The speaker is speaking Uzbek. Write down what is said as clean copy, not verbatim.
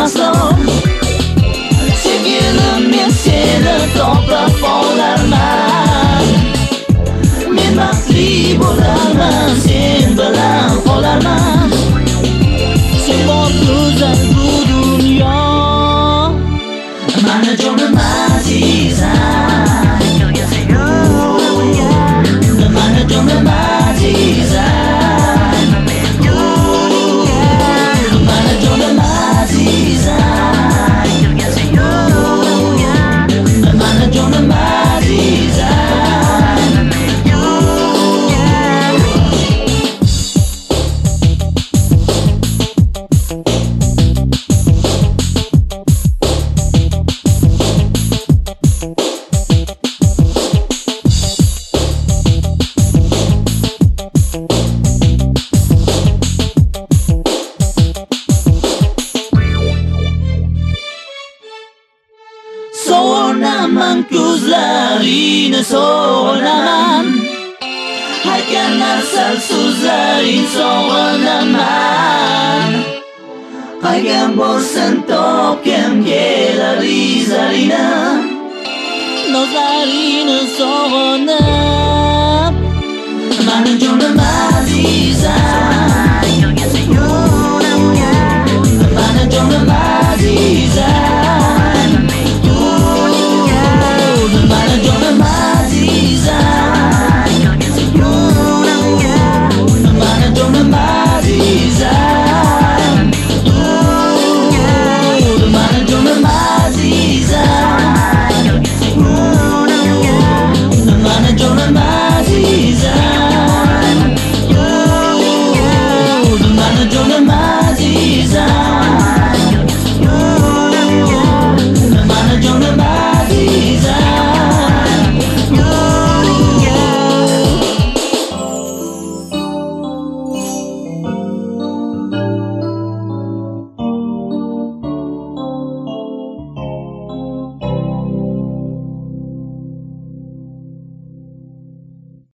maslov. Sevgilim, men seni to'plab qolarman. Men baxtli bo'larman, sen bilan qolarman. Sen bor go'zal bu dunyo. Mana jonim azizam, mana jonim azizam, mana jonim azizam, mana jonim azizam. So'naman ko'zlarini so'naman, aytgan sal so'zlaring sog'inaman. Qaygan bo'lsin topgim kelar izlaringni, nozlaringni sog'inib. Mana jonim azizam,